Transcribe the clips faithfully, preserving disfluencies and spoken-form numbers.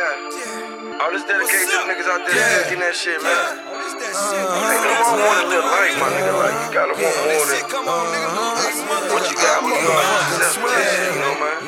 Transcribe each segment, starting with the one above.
Yeah. All this dedication to the niggas out there yeah. getting that shit, man. Uh-huh. Nigga, don't want to live life, my nigga. Like, you gotta want more than uh-huh. what you got. What you got? Self-protection, you know, man.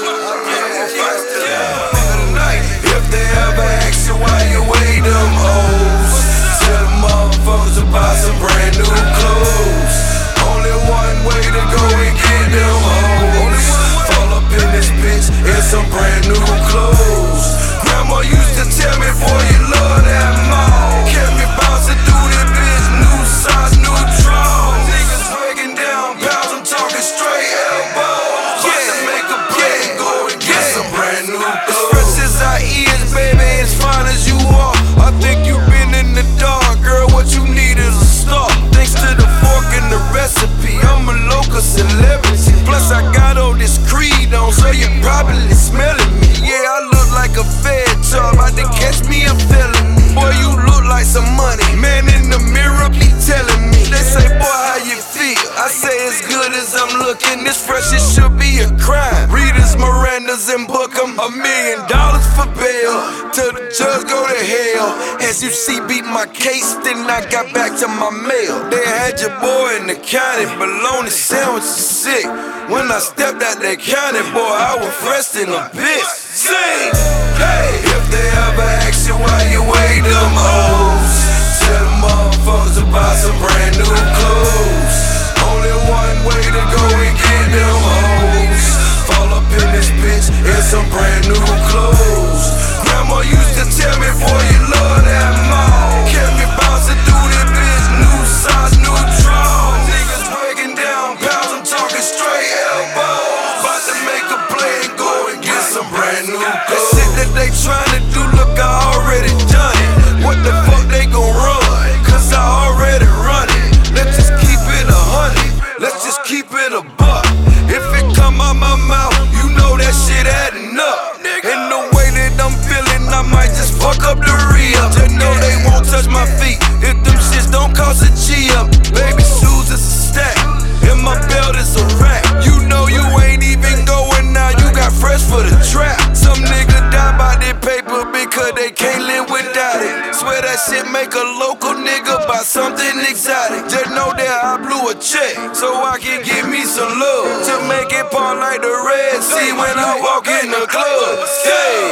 If they ever ask you why you weigh them hoes, tell them motherfuckers to buy some brand new clothes. Only one way to go and get them hoes. Fall up in this bitch in some brand new clothes. Grandma used to tell me, boy, you love that mall. Kept me bouncing through this bitch, new size, new draws. Niggas breaking down pounds, I'm talking straight elbows. About to make a play, go and get some brand new clothes. Fresh as I is, baby, as fine as you are. I think you've been in the dark, girl, what you need is a start. Thanks to the fork and the recipe, I'm a local celebrity. Plus I got all this Creed on, so you probably smelling me. Yeah, I look like a fed job, about to catch me a felony. Boy, you look like some money, man in the mirror be telling me. They say, boy, how you feel? I say as good as I'm looking, this fresh, it should be a crime. Readers, Mirandas, and book 'em a million dollars for bail. Till the judge go to hell. As you see, beat my case, then I got back to my mail. They had your boy in the county, bologna sandwich is sick. When I stepped out that county, boy, I was fresh in a bitch. Sing, hey, if they ever ask you why you weigh them hoes, tell them motherfuckers to buy some brand new clothes. Only one way to go and get them hoes. Fall up in this bitch in some brand new clothes. Grandma used to tell me, boy, you love that mall. Kept me bouncing through this bitch, new size, new draws. Niggas breaking down pounds, I'm talking straight elbows. About to make a play and go and get some brand new clothes. That shit that they tryna do, look, I already done it. What the fuck they gon' run? Cause I already run it. Let's just keep it a hundred, let's just keep it a buck. If it come out my mouth, you know that shit adding up. And the way that I'm feeling, I might just fuck up the re-up. Just know they won't touch my feet if them shits don't cost a G up. Baby shoes is a stack, and my belt is a rack. You know you ain't even going now, you got fresh for the trap. Some nigga die by their paper because they can't live without it. Swear that shit make a local nigga buy something exotic. Just know that I blew a check so I can get me some love to make it part like the Red Sea when I walk in the club. Hey,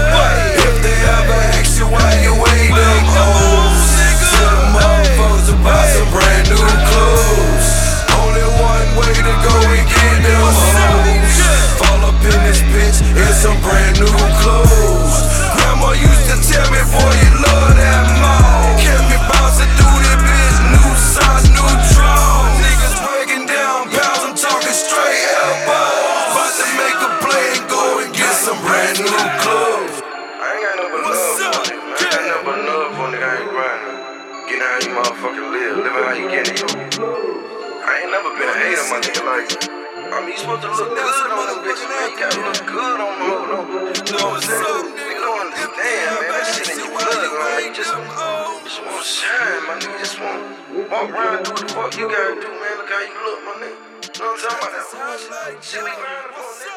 if they ever ask you why you weigh them hoes, tell them motherfuckers to buy some brand new clothes. Only one way to go and get them hoes. Fall up in this bitch in some brand new clothes. Grandma used to tell me, boy, you love that mall. Kept me bouncing through this bitch, new size, new draws. Niggas breaking down pounds, I'm talking straight elbows. About to make a play and go and get some brand new clothes. I ain't got no but love for a nigga. I ain't got no but love for a nigga. I ain't grinding. Getting how you motherfucking live, living how you get it. I ain't never been a hater, my nigga. Like, I mean, you supposed to look good on them bitches, man. You gotta look good on them. You know what I'm saying? Nigga don't understand, man. That shit in your blood, man. You just, just wanna shine, my nigga. Just wanna walk around and do what the fuck you gotta do, man. Look how you look, my nigga. You know what I'm talking about? Shit we grinding for, nigga.